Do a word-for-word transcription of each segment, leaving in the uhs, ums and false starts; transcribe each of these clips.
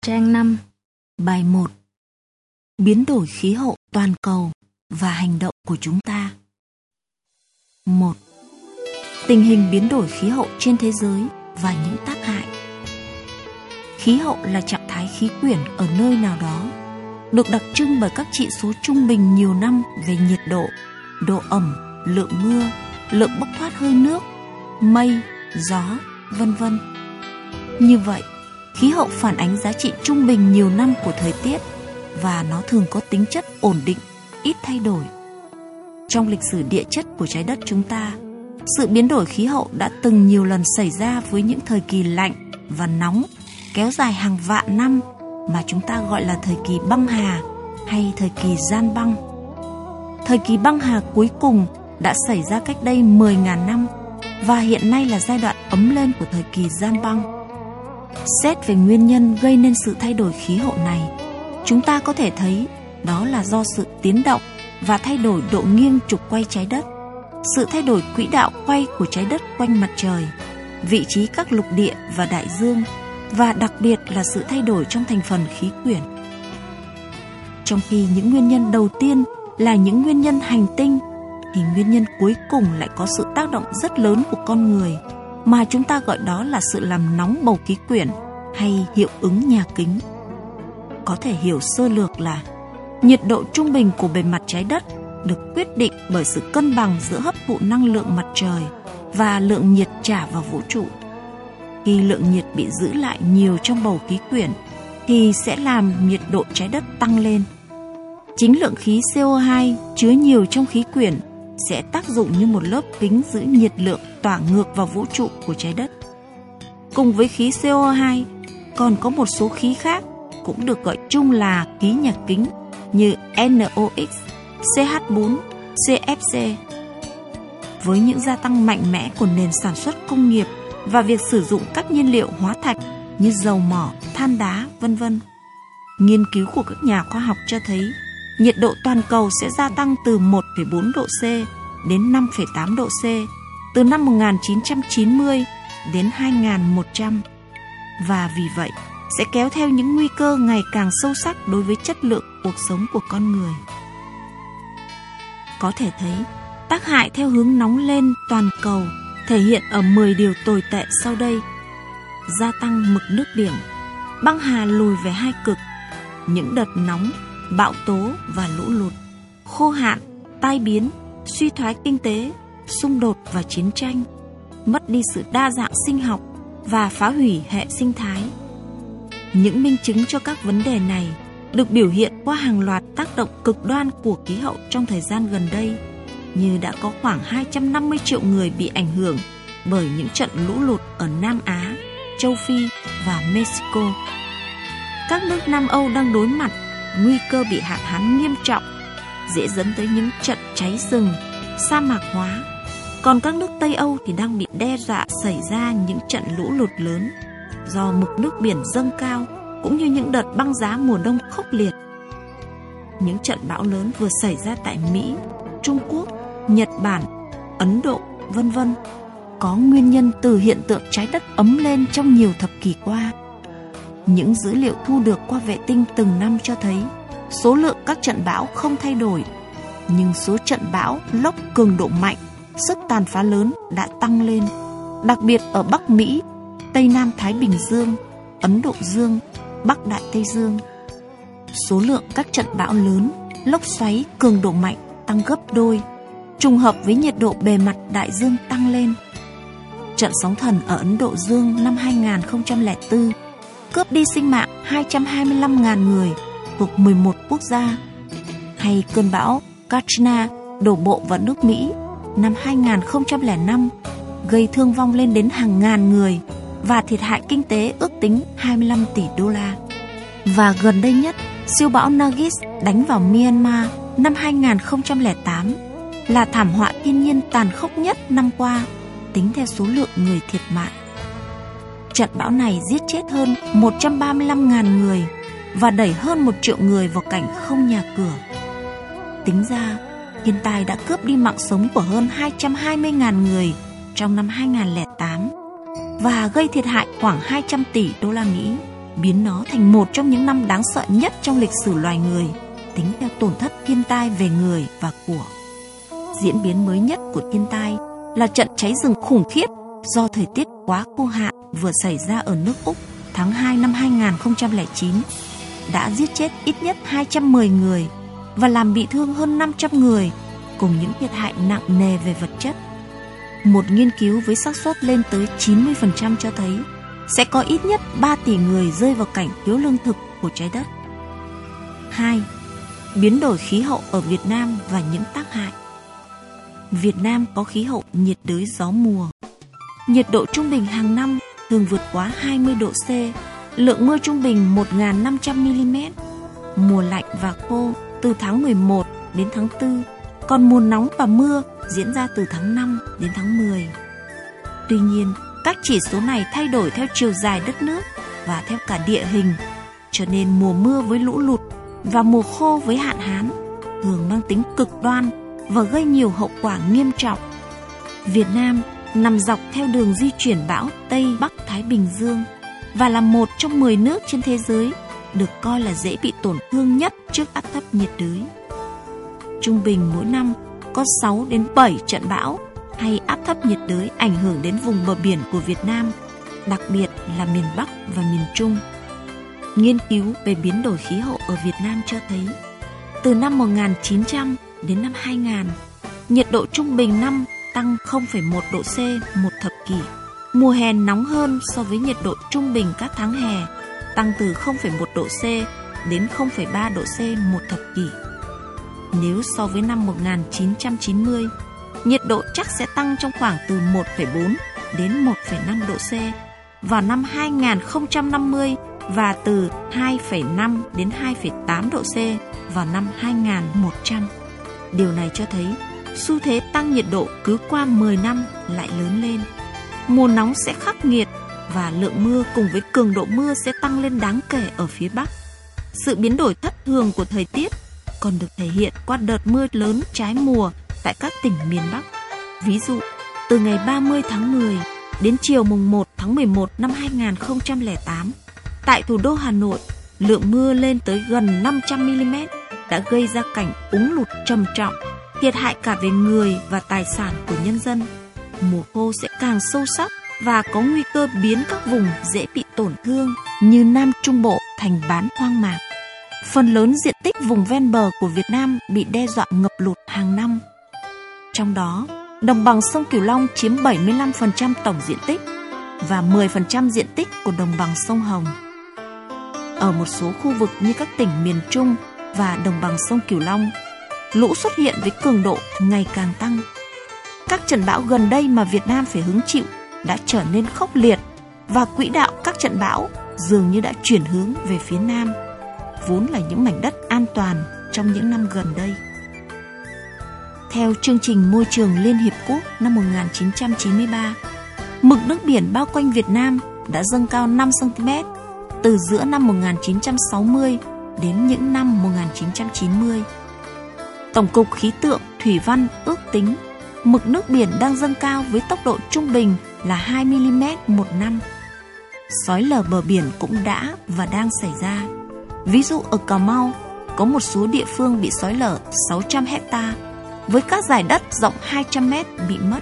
Trang năm, bài một. Biến đổi khí hậu toàn cầu và hành động của chúng ta. một. Tình hình biến đổi khí hậu trên thế giới và những tác hại. Khí hậu là trạng thái khí quyển ở nơi nào đó, được đặc trưng bởi các chỉ số trung bình nhiều năm về nhiệt độ, độ ẩm, lượng mưa, lượng bốc thoát hơi nước, mây, gió, vân vân. Như vậy, khí hậu phản ánh giá trị trung bình nhiều năm của thời tiết và nó thường có tính chất ổn định, ít thay đổi. Trong lịch sử địa chất của trái đất chúng ta, sự biến đổi khí hậu đã từng nhiều lần xảy ra với những thời kỳ lạnh và nóng kéo dài hàng vạn năm mà chúng ta gọi là thời kỳ băng hà hay thời kỳ gian băng. Thời kỳ băng hà cuối cùng đã xảy ra cách đây mười nghìn năm và hiện nay là giai đoạn ấm lên của thời kỳ gian băng. Xét về nguyên nhân gây nên sự thay đổi khí hậu này, chúng ta có thể thấy đó là do sự tiến động và thay đổi độ nghiêng trục quay trái đất, sự thay đổi quỹ đạo quay của trái đất quanh mặt trời, vị trí các lục địa và đại dương, và đặc biệt là sự thay đổi trong thành phần khí quyển. Trong khi những nguyên nhân đầu tiên là những nguyên nhân hành tinh, thì nguyên nhân cuối cùng lại có sự tác động rất lớn của con người, mà chúng ta gọi đó là sự làm nóng bầu khí quyển hay hiệu ứng nhà kính. Có thể hiểu sơ lược là nhiệt độ trung bình của bề mặt trái đất được quyết định bởi sự cân bằng giữa hấp thụ năng lượng mặt trời và lượng nhiệt trả vào vũ trụ. Khi lượng nhiệt bị giữ lại nhiều trong bầu khí quyển thì sẽ làm nhiệt độ trái đất tăng lên. Chính lượng khí xê o hai chứa nhiều trong khí quyển sẽ tác dụng như một lớp kính giữ nhiệt lượng tỏa ngược vào vũ trụ của trái đất. Cùng với khí xê o hai, còn có một số khí khác cũng được gọi chung là khí nhà kính như en o ích, xê hát bốn, xê ép xê. Với những gia tăng mạnh mẽ của nền sản xuất công nghiệp và việc sử dụng các nhiên liệu hóa thạch như dầu mỏ, than đá, vân vân, nghiên cứu của các nhà khoa học cho thấy nhiệt độ toàn cầu sẽ gia tăng từ một phẩy bốn độ C đến năm phẩy tám độ C từ năm một nghìn chín trăm chín mươi đến hai nghìn một trăm, và vì vậy sẽ kéo theo những nguy cơ ngày càng sâu sắc đối với chất lượng cuộc sống của con người. Có thể thấy, tác hại theo hướng nóng lên toàn cầu thể hiện ở mười điều tồi tệ sau đây: gia tăng mực nước biển, băng hà lùi về hai cực, những đợt nóng, bão tố và lũ lụt, khô hạn, tai biến, suy thoái kinh tế, xung đột và chiến tranh, mất đi sự đa dạng sinh học và phá hủy hệ sinh thái. Những minh chứng cho các vấn đề này được biểu hiện qua hàng loạt tác động cực đoan của khí hậu trong thời gian gần đây, như đã có khoảng hai trăm năm mươi triệu người bị ảnh hưởng bởi những trận lũ lụt ở Nam Á, châu Phi và Mexico. Các nước Nam Âu đang đối mặt nguy cơ bị hạn hán nghiêm trọng, dễ dẫn tới những trận cháy rừng, sa mạc hóa. Còn các nước Tây Âu thì đang bị đe dọa xảy ra những trận lũ lụt lớn do mực nước biển dâng cao, cũng như những đợt băng giá mùa đông khốc liệt. Những trận bão lớn vừa xảy ra tại Mỹ, Trung Quốc, Nhật Bản, Ấn Độ, vân vân có nguyên nhân từ hiện tượng trái đất ấm lên trong nhiều thập kỷ qua. Những dữ liệu thu được qua vệ tinh từng năm cho thấy số lượng các trận bão không thay đổi, nhưng số trận bão, lốc cường độ mạnh, sức tàn phá lớn đã tăng lên, đặc biệt ở Bắc Mỹ, Tây Nam Thái Bình Dương, Ấn Độ Dương, Bắc Đại Tây Dương. Số lượng các trận bão lớn, lốc xoáy cường độ mạnh tăng gấp đôi, trùng hợp với nhiệt độ bề mặt đại dương tăng lên. Trận sóng thần ở Ấn Độ Dương năm hai nghìn không trăm lẻ bốn cướp đi sinh mạng hai trăm hai mươi lăm nghìn người thuộc mười một quốc gia, hay cơn bão Katrina đổ bộ vào nước Mỹ năm hai nghìn không trăm lẻ năm gây thương vong lên đến hàng ngàn người và thiệt hại kinh tế ước tính hai mươi lăm tỷ đô la. Và gần đây nhất, siêu bão Nagis đánh vào Myanmar năm hai nghìn không trăm lẻ tám là thảm họa thiên nhiên tàn khốc nhất năm qua, tính theo số lượng người thiệt mạng. Trận bão này giết chết hơn một trăm ba mươi lăm nghìn người và đẩy hơn một triệu người vào cảnh không nhà cửa. Tính ra, thiên tai đã cướp đi mạng sống của hơn hai trăm hai mươi nghìn người trong năm hai nghìn không trăm lẻ tám và gây thiệt hại khoảng hai trăm tỷ đô la Mỹ biến nó thành một trong những năm đáng sợ nhất trong lịch sử loài người, tính theo tổn thất thiên tai về người và của. Diễn biến mới nhất của thiên tai là trận cháy rừng khủng khiếp do thời tiết quá khô hạn vừa xảy ra ở nước Úc tháng hai năm hai nghìn không trăm lẻ chín, đã giết chết ít nhất hai trăm mười người và làm bị thương hơn năm trăm người, cùng những thiệt hại nặng nề về vật chất. Một nghiên cứu với xác suất lên tới chín mươi phần trăm cho thấy sẽ có ít nhất ba tỷ người rơi vào cảnh thiếu lương thực của trái đất. hai. Biến đổi khí hậu ở Việt Nam và những tác hại. Việt Nam có khí hậu nhiệt đới gió mùa. Nhiệt độ trung bình hàng năm thường vượt quá hai mươi độ C, lượng mưa trung bình một nghìn năm trăm mi-li-mét. Mùa lạnh và khô từ tháng mười một đến tháng tư, còn mùa nóng và mưa diễn ra từ tháng năm đến tháng mười. Tuy nhiên, các chỉ số này thay đổi theo chiều dài đất nước và theo cả địa hình, cho nên mùa mưa với lũ lụt và mùa khô với hạn hán thường mang tính cực đoan và gây nhiều hậu quả nghiêm trọng. Việt Nam nằm dọc theo đường di chuyển bão Tây Bắc Thái Bình Dương và là một trong mười nước trên thế giới được coi là dễ bị tổn thương nhất trước áp thấp nhiệt đới. Trung bình mỗi năm có sáu đến bảy trận bão hay áp thấp nhiệt đới ảnh hưởng đến vùng bờ biển của Việt Nam, đặc biệt là miền Bắc và miền Trung. Nghiên cứu về biến đổi khí hậu ở Việt Nam cho thấy, từ năm một nghìn chín trăm đến năm hai nghìn, nhiệt độ trung bình năm tăng không phẩy một độ C một thập kỷ. Mùa hè nóng hơn so với nhiệt độ trung bình các tháng hè, tăng từ không phẩy một độ C đến không phẩy ba độ C một thập kỷ. Nếu so với năm một nghìn chín trăm chín mươi, nhiệt độ chắc sẽ tăng trong khoảng từ một phẩy bốn đến một phẩy năm độ C vào năm hai nghìn không trăm năm mươi và từ hai phẩy năm đến hai phẩy tám độ C vào năm hai nghìn một trăm. Điều này cho thấy xu thế tăng nhiệt độ cứ qua mười năm lại lớn lên. Mùa nóng sẽ khắc nghiệt và lượng mưa cùng với cường độ mưa sẽ tăng lên đáng kể ở phía Bắc. Sự biến đổi thất thường của thời tiết còn được thể hiện qua đợt mưa lớn trái mùa tại các tỉnh miền Bắc. Ví dụ, từ ngày ba mươi tháng mười đến chiều mùng một tháng mười một năm hai nghìn không trăm lẻ tám, tại thủ đô Hà Nội, lượng mưa lên tới gần năm trăm mi-li-mét đã gây ra cảnh úng lụt trầm trọng, thiệt hại cả về người và tài sản của nhân dân. Mùa khô sẽ càng sâu sắc và có nguy cơ biến các vùng dễ bị tổn thương như Nam Trung Bộ thành bán hoang mạc. Phần lớn diện tích vùng ven bờ của Việt Nam bị đe dọa ngập lụt hàng năm. Trong đó, đồng bằng sông Cửu Long chiếm bảy mươi lăm phần trăm tổng diện tích và mười phần trăm diện tích của đồng bằng sông Hồng. Ở một số khu vực như các tỉnh miền Trung và đồng bằng sông Cửu Long, lũ xuất hiện với cường độ ngày càng tăng. Các trận bão gần đây mà Việt Nam phải hứng chịu đã trở nên khốc liệt và quỹ đạo các trận bão dường như đã chuyển hướng về phía Nam, vốn là những mảnh đất an toàn trong những năm gần đây. Theo chương trình Môi trường Liên Hiệp Quốc năm một nghìn chín trăm chín mươi ba, mực nước biển bao quanh Việt Nam đã dâng cao năm xăng-ti-mét từ giữa năm một nghìn chín trăm sáu mươi đến những năm một nghìn chín trăm chín mươi. Tổng cục Khí tượng Thủy văn ước tính mực nước biển đang dâng cao với tốc độ trung bình là hai mi-li-mét một năm. Xói lở bờ biển cũng đã và đang xảy ra. Ví dụ ở Cà Mau, có một số địa phương bị xói lở sáu trăm héc-ta, với các dải đất rộng hai trăm mét bị mất.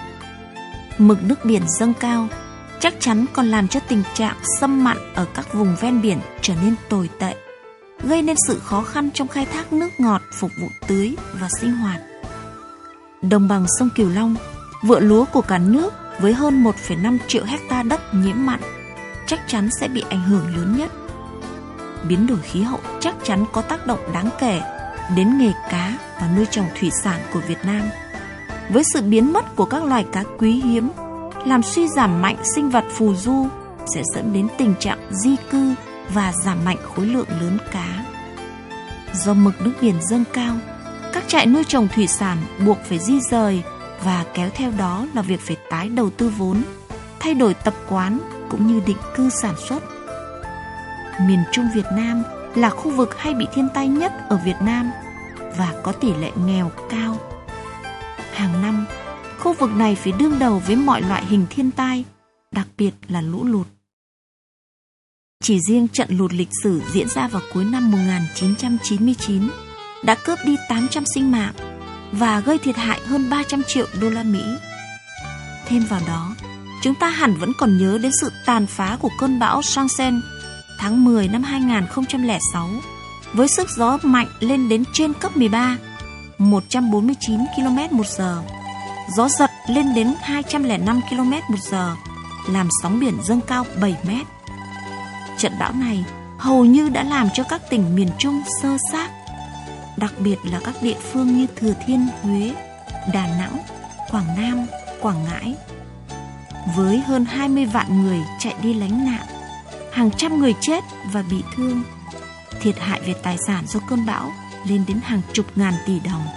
Mực nước biển dâng cao chắc chắn còn làm cho tình trạng xâm mặn ở các vùng ven biển trở nên tồi tệ, gây nên sự khó khăn trong khai thác nước ngọt phục vụ tưới và sinh hoạt. Đồng bằng sông Cửu Long, vựa lúa của cả nước với hơn một phẩy năm triệu héc-ta đất nhiễm mặn, chắc chắn sẽ bị ảnh hưởng lớn nhất. Biến đổi khí hậu chắc chắn có tác động đáng kể đến nghề cá và nuôi trồng thủy sản của Việt Nam. Với sự biến mất của các loài cá quý hiếm, làm suy giảm mạnh sinh vật phù du sẽ dẫn đến tình trạng di cư và giảm mạnh khối lượng lớn cá. Do mực nước biển dâng cao, các trại nuôi trồng thủy sản buộc phải di rời và kéo theo đó là việc phải tái đầu tư vốn, thay đổi tập quán cũng như định cư sản xuất. Miền Trung Việt Nam là khu vực hay bị thiên tai nhất ở Việt Nam và có tỷ lệ nghèo cao. Hàng năm, khu vực này phải đương đầu với mọi loại hình thiên tai, đặc biệt là lũ lụt. Chỉ riêng trận lụt lịch sử diễn ra vào cuối năm một nghìn chín trăm chín mươi chín đã cướp đi tám trăm sinh mạng và gây thiệt hại hơn ba trăm triệu đô la Mỹ. Thêm vào đó, chúng ta hẳn vẫn còn nhớ đến sự tàn phá của cơn bão Changsen tháng mười năm hai nghìn không trăm lẻ sáu với sức gió mạnh lên đến trên cấp mười ba, một trăm bốn mươi chín ki lô mét một giờ, gió giật lên đến hai trăm lẻ năm ki lô mét một giờ, làm sóng biển dâng cao bảy mét. Trận bão này hầu như đã làm cho các tỉnh miền Trung xơ xác, đặc biệt là các địa phương như Thừa Thiên Huế, Đà Nẵng, Quảng Nam, Quảng Ngãi. Với hơn hai mươi vạn người chạy đi lánh nạn, hàng trăm người chết và bị thương, thiệt hại về tài sản do cơn bão lên đến hàng chục ngàn tỷ đồng.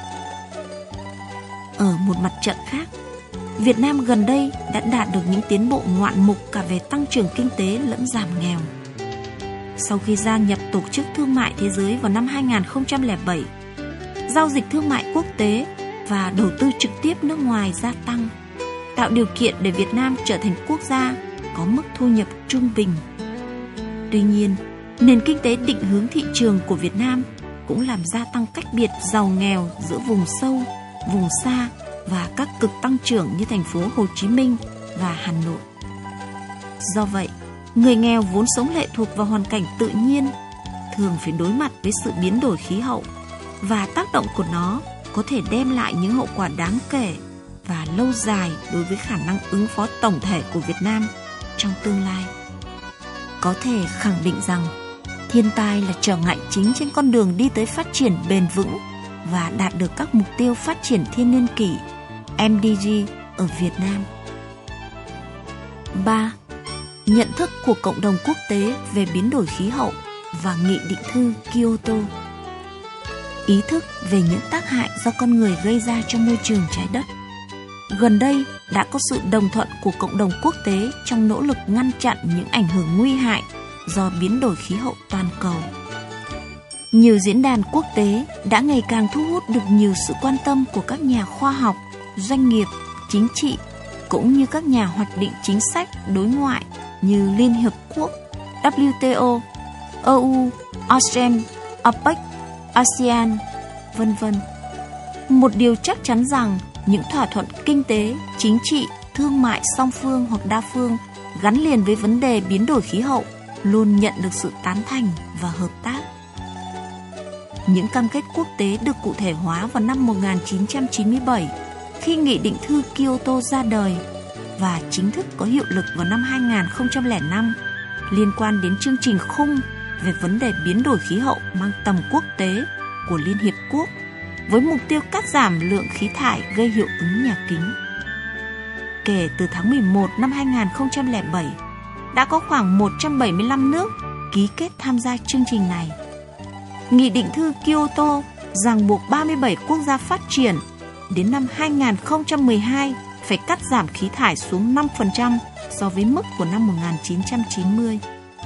Ở một mặt trận khác, Việt Nam gần đây đã đạt được những tiến bộ ngoạn mục cả về tăng trưởng kinh tế lẫn giảm nghèo. Sau khi gia nhập Tổ chức Thương mại Thế giới vào năm hai nghìn không trăm lẻ bảy, giao dịch thương mại quốc tế và đầu tư trực tiếp nước ngoài gia tăng, tạo điều kiện để Việt Nam trở thành quốc gia có mức thu nhập trung bình. Tuy nhiên, nền kinh tế định hướng thị trường của Việt Nam cũng làm gia tăng cách biệt giàu nghèo giữa vùng sâu, vùng xa và các cực tăng trưởng như thành phố Hồ Chí Minh và Hà Nội. Do vậy, người nghèo vốn sống lệ thuộc vào hoàn cảnh tự nhiên thường phải đối mặt với sự biến đổi khí hậu, và tác động của nó có thể đem lại những hậu quả đáng kể và lâu dài đối với khả năng ứng phó tổng thể của Việt Nam trong tương lai. Có thể khẳng định rằng thiên tai là trở ngại chính trên con đường đi tới phát triển bền vững và đạt được các mục tiêu phát triển thiên niên kỷ M D G ở Việt Nam. ba. Nhận thức của cộng đồng quốc tế về biến đổi khí hậu và Nghị định thư Kyoto. Ý thức về những tác hại do con người gây ra cho môi trường trái đất. Gần đây đã có sự đồng thuận của cộng đồng quốc tế trong nỗ lực ngăn chặn những ảnh hưởng nguy hại do biến đổi khí hậu toàn cầu. Nhiều diễn đàn quốc tế đã ngày càng thu hút được nhiều sự quan tâm của các nhà khoa học, doanh nghiệp, chính trị, cũng như các nhà hoạch định chính sách đối ngoại như Liên Hiệp Quốc, W T O, E U, A S E M, A P E C, a sê an, vân vân. Một điều chắc chắn rằng những thỏa thuận kinh tế, chính trị, thương mại song phương hoặc đa phương gắn liền với vấn đề biến đổi khí hậu luôn nhận được sự tán thành và hợp tác. Những cam kết quốc tế được cụ thể hóa vào năm một nghìn chín trăm chín mươi bảy khi Nghị định thư Kyoto ra đời và chính thức có hiệu lực vào năm hai nghìn không trăm lẻ năm liên quan đến chương trình khung về vấn đề biến đổi khí hậu mang tầm quốc tế của Liên Hiệp Quốc với mục tiêu cắt giảm lượng khí thải gây hiệu ứng nhà kính. Kể từ tháng mười một năm hai nghìn không trăm lẻ bảy, đã có khoảng một trăm bảy mươi lăm nước ký kết tham gia chương trình này. Nghị định thư Kyoto ràng buộc ba mươi bảy quốc gia phát triển đến năm hai nghìn không trăm mười hai phải cắt giảm khí thải xuống năm phần trăm so với mức của năm một nghìn chín trăm chín mươi.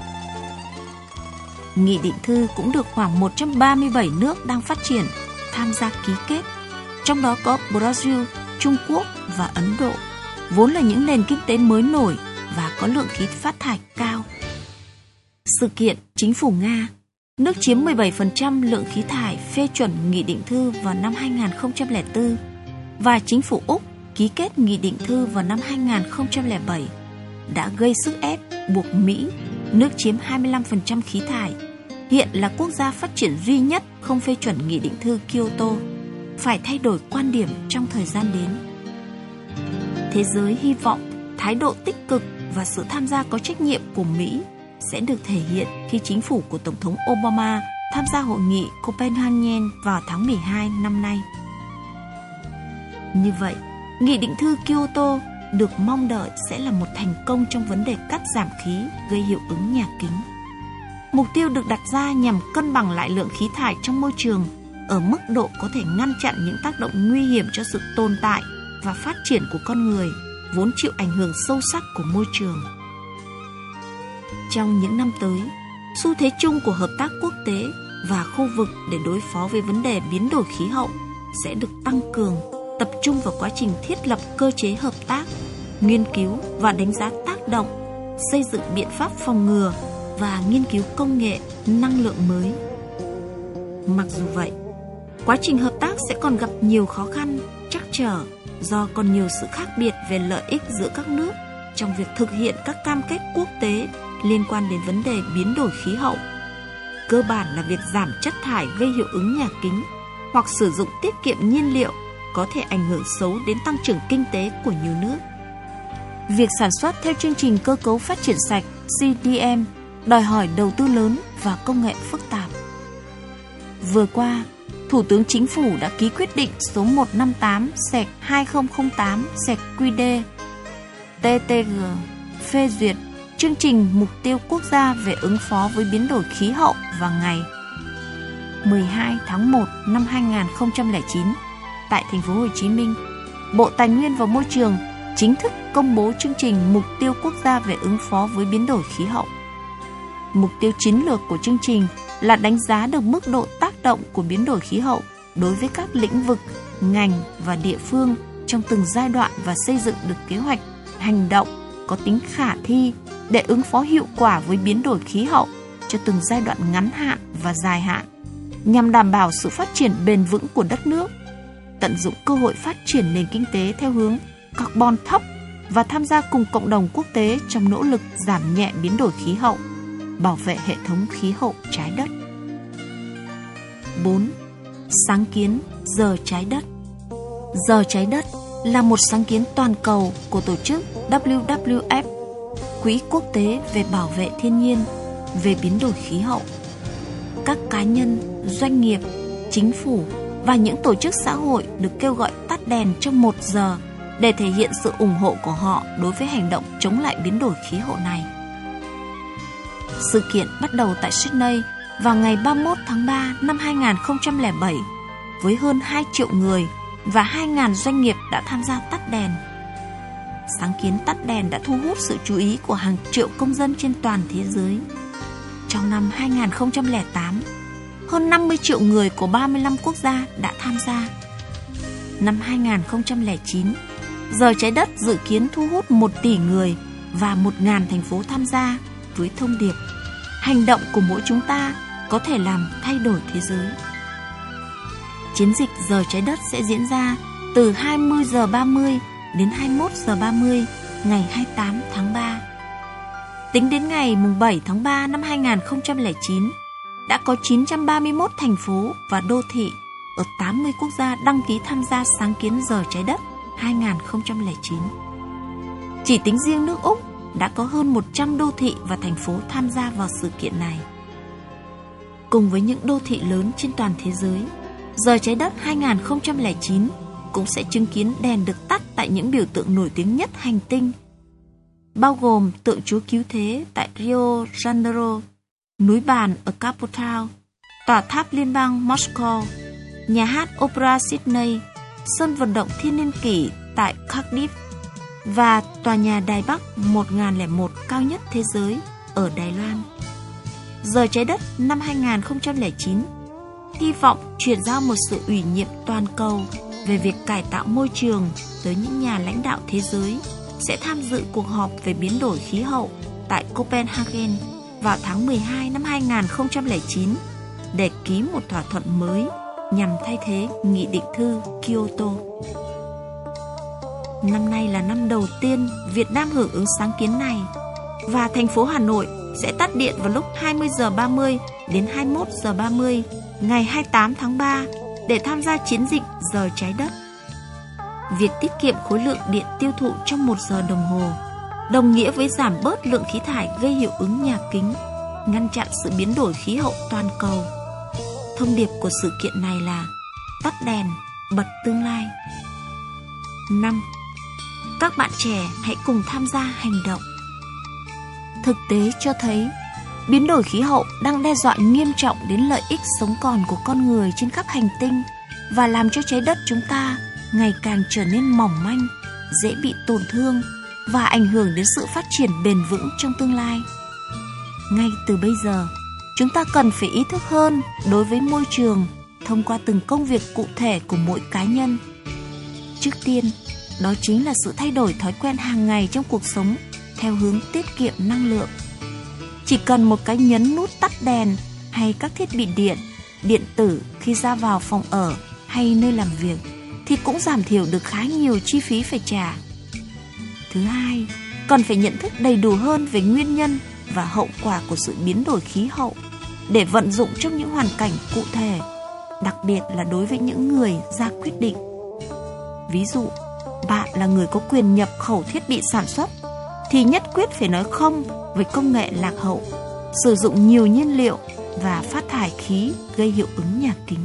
Nghị định thư cũng được khoảng một trăm ba mươi bảy nước đang phát triển tham gia ký kết, trong đó có Brazil, Trung Quốc và Ấn Độ, vốn là những nền kinh tế mới nổi và có lượng khí phát thải cao. Sự kiện chính phủ Nga, nước chiếm mười bảy phần trăm lượng khí thải, phê chuẩn nghị định thư vào năm hai nghìn không trăm lẻ bốn, và chính phủ Úc ký kết nghị định thư vào năm hai nghìn không trăm lẻ bảy, đã gây sức ép buộc Mỹ, nước chiếm hai mươi lăm phần trăm khí thải, hiện là quốc gia phát triển duy nhất không phê chuẩn nghị định thư Kyoto, phải thay đổi quan điểm trong thời gian đến. Thế giới hy vọng thái độ tích cực và sự tham gia có trách nhiệm của Mỹ sẽ được thể hiện khi chính phủ của Tổng thống Obama tham gia hội nghị Copenhagen vào tháng mười hai năm nay. Như vậy, nghị định thư Kyoto được mong đợi sẽ là một thành công trong vấn đề cắt giảm khí gây hiệu ứng nhà kính. Mục tiêu được đặt ra nhằm cân bằng lại lượng khí thải trong môi trường ở mức độ có thể ngăn chặn những tác động nguy hiểm cho sự tồn tại và phát triển của con người, vốn chịu ảnh hưởng sâu sắc của môi trường. Trong những năm tới, xu thế chung của hợp tác quốc tế và khu vực để đối phó với vấn đề biến đổi khí hậu sẽ được tăng cường, tập trung vào quá trình thiết lập cơ chế hợp tác, nghiên cứu và đánh giá tác động, xây dựng biện pháp phòng ngừa và nghiên cứu công nghệ năng lượng mới. Mặc dù vậy, quá trình hợp tác sẽ còn gặp nhiều khó khăn, trắc trở do còn nhiều sự khác biệt về lợi ích giữa các nước trong việc thực hiện các cam kết quốc tế liên quan đến vấn đề biến đổi khí hậu. Cơ bản là việc giảm chất thải gây hiệu ứng nhà kính hoặc sử dụng tiết kiệm nhiên liệu có thể ảnh hưởng xấu đến tăng trưởng kinh tế của nhiều nước. Việc sản xuất theo chương trình cơ cấu phát triển sạch C D M đòi hỏi đầu tư lớn và công nghệ phức tạp. Vừa qua, Thủ tướng Chính phủ đã ký quyết định số một trăm năm mươi tám xẹt hai nghìn không trăm tám xẹt Q D T T G phê duyệt chương trình mục tiêu quốc gia về ứng phó với biến đổi khí hậu vào ngày mười hai tháng một năm hai nghìn không trăm lẻ chín tại thành phố Hồ Chí Minh. Bộ Tài nguyên và Môi trường chính thức công bố chương trình mục tiêu quốc gia về ứng phó với biến đổi khí hậu. Mục tiêu chiến lược của chương trình là đánh giá được mức độ tác động của biến đổi khí hậu đối với các lĩnh vực, ngành và địa phương trong từng giai đoạn và xây dựng được kế hoạch hành động có tính khả thi để ứng phó hiệu quả với biến đổi khí hậu cho từng giai đoạn ngắn hạn và dài hạn, nhằm đảm bảo sự phát triển bền vững của đất nước, tận dụng cơ hội phát triển nền kinh tế theo hướng carbon thấp và tham gia cùng cộng đồng quốc tế trong nỗ lực giảm nhẹ biến đổi khí hậu, bảo vệ hệ thống khí hậu trái đất. bốn. Sáng kiến Giờ Trái Đất. Giờ Trái Đất là một sáng kiến toàn cầu của tổ chức W W F, Quỹ Quốc tế về Bảo vệ Thiên nhiên, về biến đổi khí hậu. Các cá nhân, doanh nghiệp, chính phủ và những tổ chức xã hội được kêu gọi tắt đèn trong một giờ để thể hiện sự ủng hộ của họ đối với hành động chống lại biến đổi khí hậu này. Sự kiện bắt đầu tại Sydney vào ngày ba mươi mốt tháng ba năm hai nghìn không trăm lẻ bảy với hơn hai triệu người và hai nghìn doanh nghiệp đã tham gia tắt đèn. Sáng kiến tắt đèn đã thu hút sự chú ý của hàng triệu công dân trên toàn thế giới. Trong năm hai nghìn không trăm lẻ tám, hơn năm mươi triệu người của ba mươi lăm quốc gia đã tham gia. Năm hai nghìn không trăm lẻ chín, Giờ Trái Đất dự kiến thu hút một tỷ người và một nghìn thành phố tham gia với thông điệp hành động của mỗi chúng ta có thể làm thay đổi thế giới. Chiến dịch Giờ Trái Đất sẽ diễn ra từ hai mươi giờ ba mươi đến hai mươi mốt giờ ba mươi ngày hai mươi tám tháng ba. Tính đến ngày bảy tháng ba năm hai nghìn không trăm lẻ chín, đã có chín trăm ba mươi mốt thành phố và đô thị ở tám mươi quốc gia đăng ký tham gia sáng kiến Giờ Trái Đất hai nghìn không trăm lẻ chín. Chỉ tính riêng nước Úc đã có hơn một trăm đô thị và thành phố tham gia vào sự kiện này. Cùng với những đô thị lớn trên toàn thế giới, Giờ Trái Đất hai nghìn không trăm lẻ chín cũng sẽ chứng kiến đèn được tắt tại những biểu tượng nổi tiếng nhất hành tinh, bao gồm tượng Chúa Cứu Thế tại Rio de Janeiro, núi Bàn ở Cape Town, tòa tháp liên bang Moscow, nhà hát Opera Sydney, sân vận động Thiên Niên Kỷ tại Cardiff và tòa nhà Đài Bắc một nghìn lẻ một cao nhất thế giới ở Đài Loan. Giờ Trái Đất năm hai nghìn không trăm lẻ chín hy vọng truyền giao một sự ủy nhiệm toàn cầu về việc cải tạo môi trường tới những nhà lãnh đạo thế giới sẽ tham dự cuộc họp về biến đổi khí hậu tại Copenhagen vào tháng mười hai năm hai nghìn không trăm lẻ chín để ký một thỏa thuận mới nhằm thay thế Nghị định thư Kyoto. Năm nay là năm đầu tiên Việt Nam hưởng ứng sáng kiến này và thành phố Hà Nội sẽ tắt điện vào lúc hai mươi giờ ba mươi đến hai mươi mốt giờ ba mươi ngày hai mươi tám tháng ba để tham gia chiến dịch Giờ Trái Đất. Việc tiết kiệm khối lượng điện tiêu thụ trong một giờ đồng hồ đồng nghĩa với giảm bớt lượng khí thải gây hiệu ứng nhà kính, ngăn chặn sự biến đổi khí hậu toàn cầu. Thông điệp của sự kiện này là tắt đèn, bật tương lai. năm. Các bạn trẻ hãy cùng tham gia hành động. Thực tế cho thấy, biến đổi khí hậu đang đe dọa nghiêm trọng đến lợi ích sống còn của con người trên khắp hành tinh và làm cho trái đất chúng ta ngày càng trở nên mỏng manh, dễ bị tổn thương và ảnh hưởng đến sự phát triển bền vững trong tương lai. Ngay từ bây giờ, chúng ta cần phải ý thức hơn đối với môi trường thông qua từng công việc cụ thể của mỗi cá nhân. Trước tiên, đó chính là sự thay đổi thói quen hàng ngày trong cuộc sống theo hướng tiết kiệm năng lượng. chỉ cần một cái nhấn nút tắt đèn hay các thiết bị điện, điện tử khi ra vào phòng ở hay nơi làm việc thì cũng giảm thiểu được khá nhiều chi phí phải trả. Thứ hai, còn phải nhận thức đầy đủ hơn về nguyên nhân và hậu quả của sự biến đổi khí hậu để vận dụng trong những hoàn cảnh cụ thể, đặc biệt là đối với những người ra quyết định. Ví dụ, bạn là người có quyền nhập khẩu thiết bị sản xuất thì nhất quyết phải nói không với công nghệ lạc hậu, sử dụng nhiều nhiên liệu và phát thải khí gây hiệu ứng nhà kính.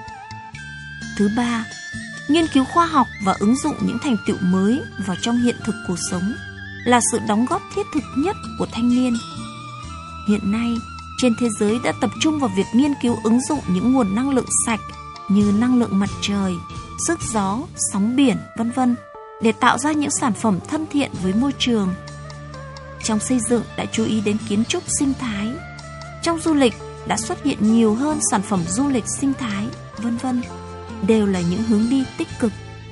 Thứ ba, nghiên cứu khoa học và ứng dụng những thành tựu mới vào trong hiện thực cuộc sống là sự đóng góp thiết thực nhất của thanh niên. Hiện nay, trên thế giới đã tập trung vào việc nghiên cứu ứng dụng những nguồn năng lượng sạch như năng lượng mặt trời, sức gió, sóng biển, vân vân để tạo ra những sản phẩm thân thiện với môi trường. Trong xây dựng đã chú ý đến kiến trúc sinh thái. Trong du lịch đã xuất hiện nhiều hơn sản phẩm du lịch sinh thái, vân vân, đều là những hướng đi tích cực.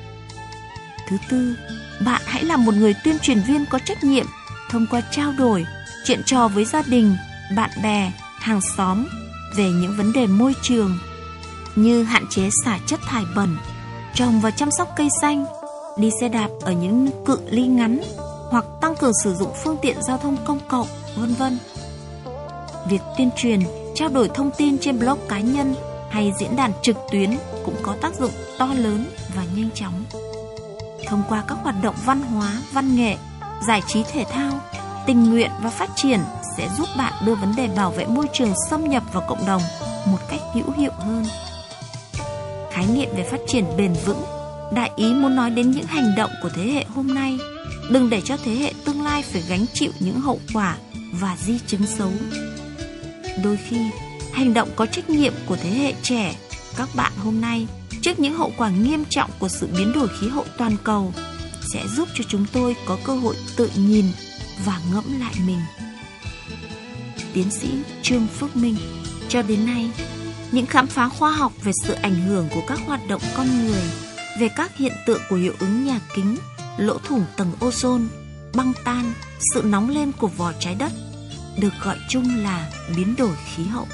Thứ tư, bạn hãy là một người tuyên truyền viên có trách nhiệm thông qua trao đổi, chuyện trò với gia đình, bạn bè, hàng xóm về những vấn đề môi trường như hạn chế xả chất thải bẩn, trồng và chăm sóc cây xanh, đi xe đạp ở những cự ly ngắn hoặc tăng cường sử dụng phương tiện giao thông công cộng, vân vân. Việc tuyên truyền, trao đổi thông tin trên blog cá nhân hay diễn đàn trực tuyến cũng có tác dụng to lớn và nhanh chóng. Thông qua các hoạt động văn hóa, văn nghệ, giải trí thể thao, tình nguyện và phát triển sẽ giúp bạn đưa vấn đề bảo vệ môi trường xâm nhập vào cộng đồng một cách hữu hiệu hơn. Khái niệm về phát triển bền vững, đại ý muốn nói đến những hành động của thế hệ hôm nay, đừng để cho thế hệ tương lai phải gánh chịu những hậu quả và di chứng xấu. Đôi khi, hành động có trách nhiệm của thế hệ trẻ, các bạn hôm nay, trước những hậu quả nghiêm trọng của sự biến đổi khí hậu toàn cầu, sẽ giúp cho chúng tôi có cơ hội tự nhìn và ngẫm lại mình. Tiến sĩ Trương Phước Minh. Cho đến nay, những khám phá khoa học về sự ảnh hưởng của các hoạt động con người, về các hiện tượng của hiệu ứng nhà kính, lỗ thủng tầng ozone, băng tan, sự nóng lên của vỏ trái đất, được gọi chung là biến đổi khí hậu.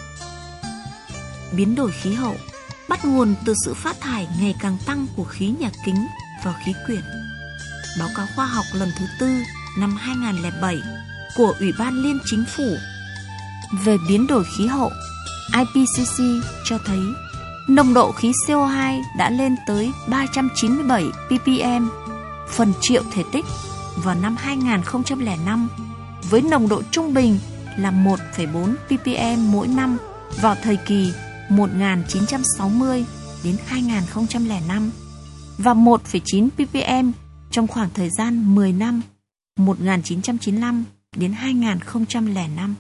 Biến đổi khí hậu bắt nguồn từ sự phát thải ngày càng tăng của khí nhà kính và khí quyển. Báo cáo khoa học lần thứ tư năm hai nghìn không trăm lẻ bảy của Ủy ban Liên Chính phủ về biến đổi khí hậu I P C C cho thấy nồng độ khí C O hai đã lên tới ba trăm chín mươi bảy ppm phần triệu thể tích vào năm hai nghìn không trăm lẻ năm, với nồng độ trung bình là một phẩy bốn ppm mỗi năm vào thời kỳ một nghìn chín trăm sáu mươi đến hai nghìn không trăm lẻ năm và một phẩy chín ppm trong khoảng thời gian mười năm một nghìn chín trăm chín mươi lăm đến hai nghìn không trăm lẻ năm.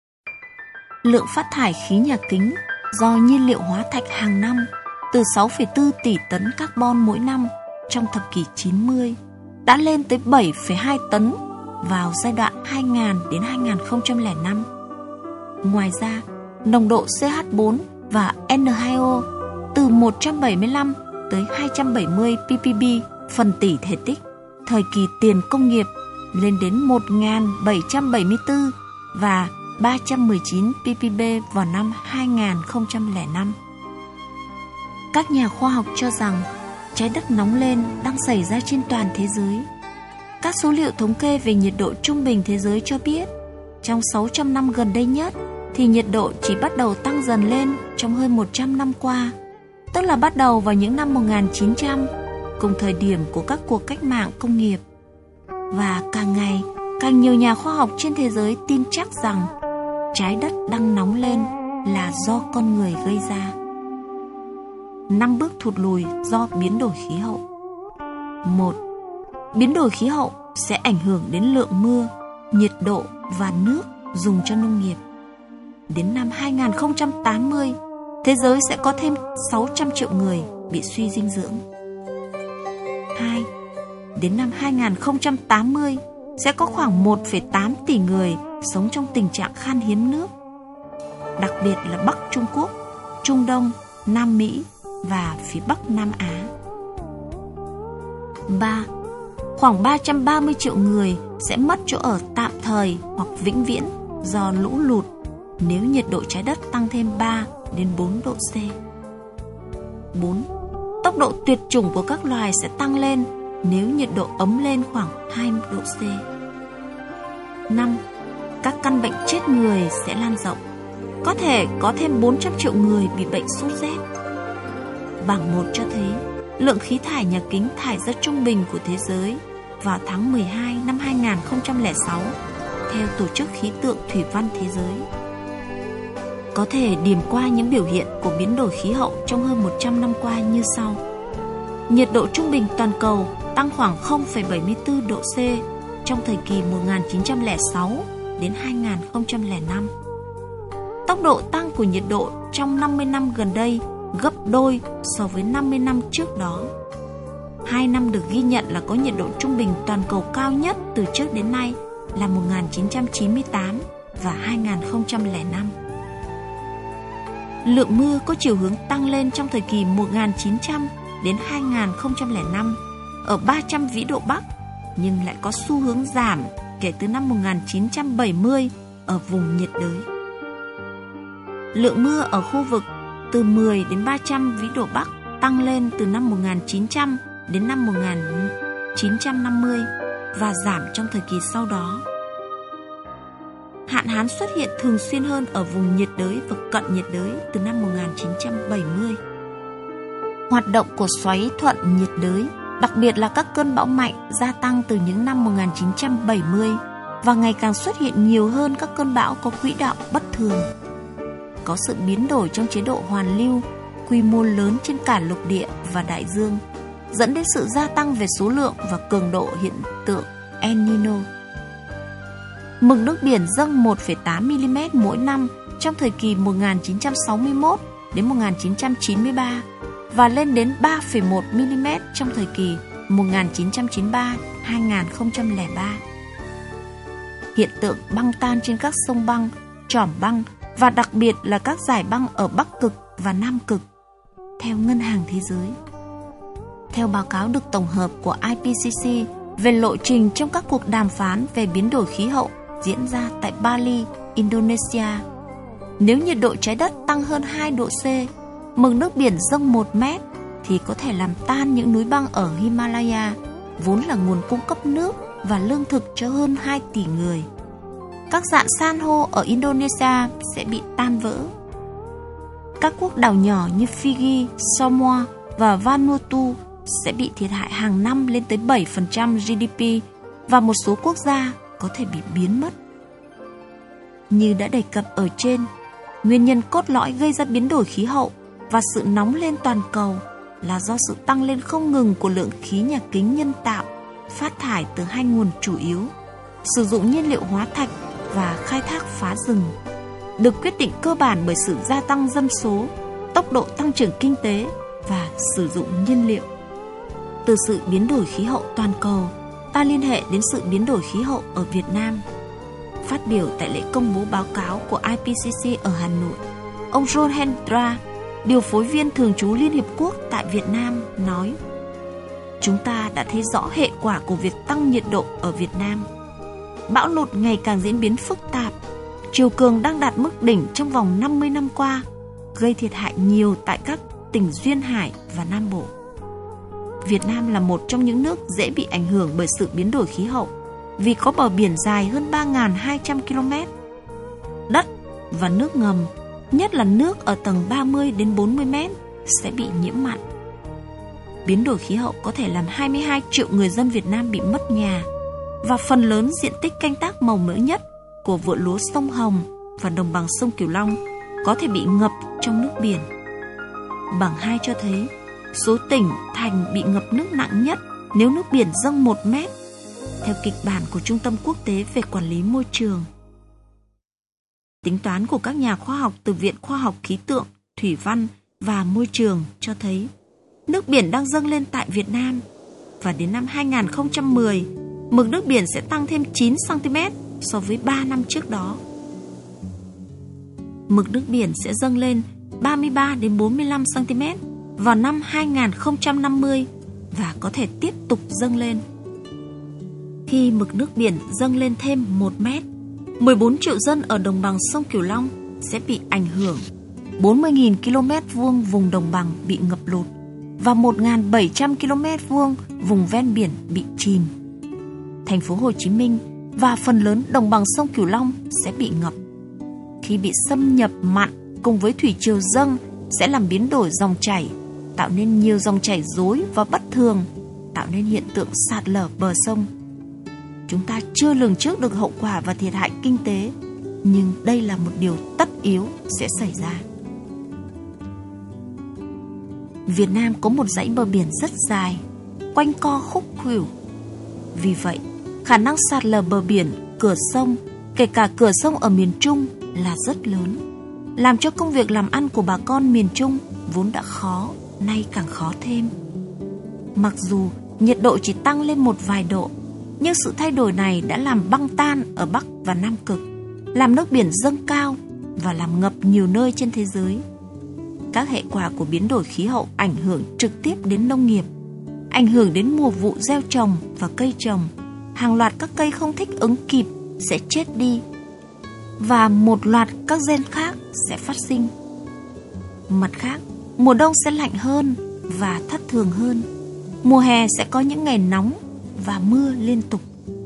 Lượng phát thải khí nhà kính do nhiên liệu hóa thạch hàng năm từ sáu phẩy bốn tỷ tấn carbon mỗi năm trong thập kỷ chín mươi đã lên tới bảy phẩy hai tấn vào giai đoạn hai nghìn đến hai nghìn không trăm lẻ năm. Ngoài ra, nồng độ C H bốn và N hai O từ một trăm bảy mươi lăm tới hai trăm bảy mươi ppb phần tỷ thể tích thời kỳ tiền công nghiệp lên đến một nghìn bảy trăm bảy mươi tư và ba trăm mười chín ppb vào năm hai nghìn không trăm lẻ năm. Các nhà khoa học cho rằng trái đất nóng lên đang xảy ra trên toàn thế giới. Các số liệu thống kê về nhiệt độ trung bình thế giới cho biết, trong sáu trăm năm gần đây nhất thì nhiệt độ chỉ bắt đầu tăng dần lên trong hơn một trăm năm qua, tức là bắt đầu vào những năm một nghìn chín trăm, cùng thời điểm của các cuộc cách mạng công nghiệp. Và càng ngày, càng nhiều nhà khoa học trên thế giới tin chắc rằng trái đất đang nóng lên là do con người gây ra. Năm bước thụt lùi do biến đổi khí hậu. Một. Biến đổi khí hậu sẽ ảnh hưởng đến lượng mưa, nhiệt độ và nước dùng cho nông nghiệp. Đến năm hai nghìn không trăm tám mươi, thế giới sẽ có thêm sáu trăm triệu người bị suy dinh dưỡng. Hai. Đến năm hai nghìn không trăm tám mươi, sẽ có khoảng một phẩy tám tỷ người sống trong tình trạng khan hiếm nước, đặc biệt là Bắc Trung Quốc, Trung Đông, Nam Mỹ và phía Bắc Nam Á. Ba. Khoảng ba trăm ba mươi triệu người sẽ mất chỗ ở tạm thời hoặc vĩnh viễn do lũ lụt nếu nhiệt độ trái đất tăng thêm ba đến bốn độ C. bốn. Tốc độ tuyệt chủng của các loài sẽ tăng lên nếu nhiệt độ ấm lên khoảng hai độ C. năm. Các căn bệnh chết người sẽ lan rộng. Có thể có thêm bốn trăm triệu người bị bệnh sốt rét. Bảng một cho thấy lượng khí thải nhà kính thải ra trung bình của thế giới vào tháng mười hai năm hai nghìn không trăm lẻ sáu theo Tổ chức Khí tượng Thủy văn Thế giới. Có thể điểm qua những biểu hiện của biến đổi khí hậu trong hơn một trăm năm qua như sau. Nhiệt độ trung bình toàn cầu tăng khoảng không phẩy bảy mươi tư độ C trong thời kỳ một nghìn chín trăm lẻ sáu đến hai nghìn không trăm lẻ năm. Tốc độ tăng của nhiệt độ trong năm mươi năm gần đây gấp đôi so với năm mươi năm trước đó. Hai năm được ghi nhận là có nhiệt độ trung bình toàn cầu cao nhất từ trước đến nay là một nghìn chín trăm chín mươi tám và hai nghìn không trăm lẻ năm. Lượng mưa có chiều hướng tăng lên trong thời kỳ một nghìn chín trăm đến hai nghìn không trăm lẻ năm ở ba trăm vĩ độ Bắc, nhưng lại có xu hướng giảm kể từ năm một nghìn chín trăm bảy mươi ở vùng nhiệt đới. Lượng mưa ở khu vực từ mười đến ba trăm vĩ độ Bắc tăng lên từ năm một nghìn chín trăm đến năm một nghìn chín trăm năm mươi và giảm trong thời kỳ sau đó. Hạn hán xuất hiện thường xuyên hơn ở vùng nhiệt đới và cận nhiệt đới từ năm một nghìn chín trăm bảy mươi. Hoạt động của xoáy thuận nhiệt đới, đặc biệt là các cơn bão mạnh, gia tăng từ những năm một nghìn chín trăm bảy mươi và ngày càng xuất hiện nhiều hơn các cơn bão có quỹ đạo bất thường. Có sự biến đổi trong chế độ hoàn lưu, quy mô lớn trên cả lục địa và đại dương, dẫn đến sự gia tăng về số lượng và cường độ hiện tượng El Nino. Mực nước biển dâng một phẩy tám mi-li-mét mỗi năm trong thời kỳ một nghìn chín trăm sáu mươi mốt đến một nghìn chín trăm chín mươi ba và lên đến ba phẩy một mi-li-mét trong thời kỳ một nghìn chín trăm chín mươi ba đến hai nghìn không trăm lẻ ba. Hiện tượng băng tan trên các sông băng, trỏm băng và đặc biệt là các dải băng ở Bắc Cực và Nam Cực, theo Ngân hàng Thế giới. Theo báo cáo được tổng hợp của I P C C về lộ trình trong các cuộc đàm phán về biến đổi khí hậu diễn ra tại Bali, Indonesia, nếu nhiệt độ trái đất tăng hơn hai độ C, mực nước biển dâng một mét thì có thể làm tan những núi băng ở Himalaya, vốn là nguồn cung cấp nước và lương thực cho hơn hai tỷ người. Các rạn san hô ở Indonesia sẽ bị tan vỡ. Các quốc đảo nhỏ như Fiji, Samoa và Vanuatu sẽ bị thiệt hại hàng năm lên tới bảy phần trăm G D P và một số quốc gia có thể bị biến mất. Như đã đề cập ở trên, nguyên nhân cốt lõi gây ra biến đổi khí hậu và sự nóng lên toàn cầu là do sự tăng lên không ngừng của lượng khí nhà kính nhân tạo phát thải từ hai nguồn chủ yếu, sử dụng nhiên liệu hóa thạch và khai thác phá rừng, được quyết định cơ bản bởi sự gia tăng dân số, tốc độ tăng trưởng kinh tế và sử dụng nhiên liệu. Từ sự biến đổi khí hậu toàn cầu, ta liên hệ đến sự biến đổi khí hậu ở Việt Nam. Phát biểu tại lễ công bố báo cáo của I P C C ở Hà Nội, ông John Hendra, điều phối viên thường trú Liên Hiệp Quốc tại Việt Nam, nói: Chúng ta đã thấy rõ hệ quả của việc tăng nhiệt độ ở Việt Nam. Bão lụt ngày càng diễn biến phức tạp, triều cường đang đạt mức đỉnh trong vòng năm mươi năm qua, gây thiệt hại nhiều tại các tỉnh Duyên Hải và Nam Bộ. Việt Nam là một trong những nước dễ bị ảnh hưởng bởi sự biến đổi khí hậu vì có bờ biển dài hơn ba nghìn hai trăm ki lô mét. Đất và nước ngầm, nhất là nước ở tầng ba mươi đến bốn mươi mét, sẽ bị nhiễm mặn. Biến đổi khí hậu có thể làm hai mươi hai triệu người dân Việt Nam bị mất nhà và phần lớn diện tích canh tác màu mỡ nhất của vựa lúa sông Hồng và đồng bằng sông Cửu Long có thể bị ngập trong nước biển. Bảng hai cho thấy số tỉnh, thành bị ngập nước nặng nhất nếu nước biển dâng một mét, theo kịch bản của Trung tâm Quốc tế về Quản lý Môi trường. Tính toán của các nhà khoa học từ Viện Khoa học Khí tượng, Thủy văn và Môi trường cho thấy nước biển đang dâng lên tại Việt Nam và đến năm hai nghìn không trăm mười, mực nước biển sẽ tăng thêm chín xăng-ti-mét so với ba năm trước đó. Mực nước biển sẽ dâng lên ba mươi ba đến bốn mươi lăm xăng-ti-mét vào năm hai nghìn không trăm năm mươi và có thể tiếp tục dâng lên. Khi mực nước biển dâng lên thêm một mét, mười bốn triệu dân ở đồng bằng sông Cửu Long sẽ bị ảnh hưởng, bốn mươi nghìn ki lô mét vuông vùng đồng bằng bị ngập lụt và một nghìn bảy trăm ki lô mét vuông vùng ven biển bị chìm. Thành phố Hồ Chí Minh và phần lớn đồng bằng sông Cửu Long sẽ bị ngập. Khi bị xâm nhập mặn cùng với thủy triều dâng sẽ làm biến đổi dòng chảy, tạo nên nhiều dòng chảy rối và bất thường, tạo nên hiện tượng sạt lở bờ sông. Chúng ta chưa lường trước được hậu quả và thiệt hại kinh tế, nhưng đây là một điều tất yếu sẽ xảy ra. Việt Nam có một dãy bờ biển rất dài, quanh co khúc khuỷu. Vì vậy, khả năng sạt lở bờ biển, cửa sông, kể cả cửa sông ở miền Trung là rất lớn, làm cho công việc làm ăn của bà con miền Trung vốn đã khó, nay càng khó thêm. Mặc dù nhiệt độ chỉ tăng lên một vài độ, nhưng sự thay đổi này đã làm băng tan ở Bắc và Nam Cực, làm nước biển dâng cao và làm ngập nhiều nơi trên thế giới. Các hệ quả của biến đổi khí hậu ảnh hưởng trực tiếp đến nông nghiệp, ảnh hưởng đến mùa vụ gieo trồng và cây trồng. Hàng loạt các cây không thích ứng kịp sẽ chết đi, và một loạt các gen khác sẽ phát sinh. Mặt khác, mùa đông sẽ lạnh hơn và thất thường hơn. Mùa hè sẽ có những ngày nóng và mưa liên tục.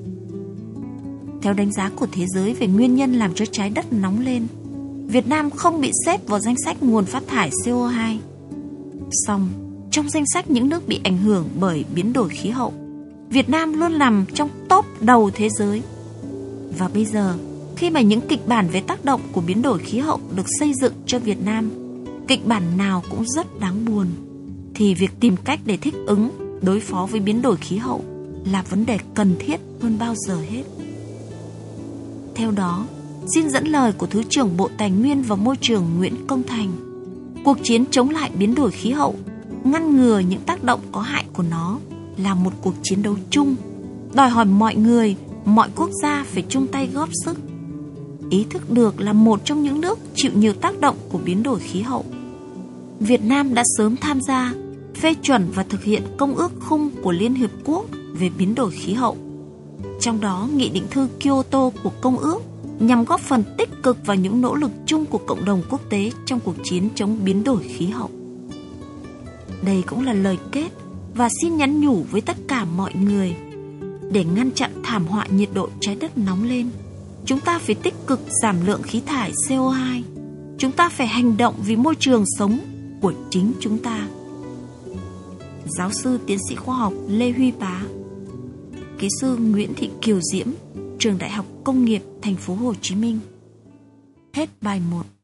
Theo đánh giá của thế giới về nguyên nhân làm cho trái đất nóng lên, Việt Nam không bị xếp vào danh sách nguồn phát thải xê o hai. Song, trong danh sách những nước bị ảnh hưởng bởi biến đổi khí hậu, Việt Nam luôn nằm trong top đầu thế giới. Và bây giờ, khi mà những kịch bản về tác động của biến đổi khí hậu được xây dựng cho Việt Nam, kịch bản nào cũng rất đáng buồn, thì việc tìm cách để thích ứng, đối phó với biến đổi khí hậu là vấn đề cần thiết hơn bao giờ hết. Theo đó, xin dẫn lời của Thứ trưởng Bộ Tài nguyên và Môi trường Nguyễn Công Thành, cuộc chiến chống lại biến đổi khí hậu, ngăn ngừa những tác động có hại của nó là một cuộc chiến đấu chung, đòi hỏi mọi người, mọi quốc gia phải chung tay góp sức. Ý thức được là một trong những nước chịu nhiều tác động của biến đổi khí hậu, Việt Nam đã sớm tham gia, phê chuẩn và thực hiện Công ước Khung của Liên Hiệp Quốc về biến đổi khí hậu. Trong đó, Nghị định thư Kyoto của Công ước nhằm góp phần tích cực vào những nỗ lực chung của cộng đồng quốc tế trong cuộc chiến chống biến đổi khí hậu. Đây cũng là lời kết và xin nhắn nhủ với tất cả mọi người. Để ngăn chặn thảm họa nhiệt độ trái đất nóng lên, chúng ta phải tích cực giảm lượng khí thải xê o hai. Chúng ta phải hành động vì môi trường sống của chính chúng ta. Giáo sư tiến sĩ khoa học Lê Huy Bá, kỹ sư Nguyễn Thị Kiều Diễm, Trường Đại học Công nghiệp Thành phố Hồ Chí Minh. Hết bài một.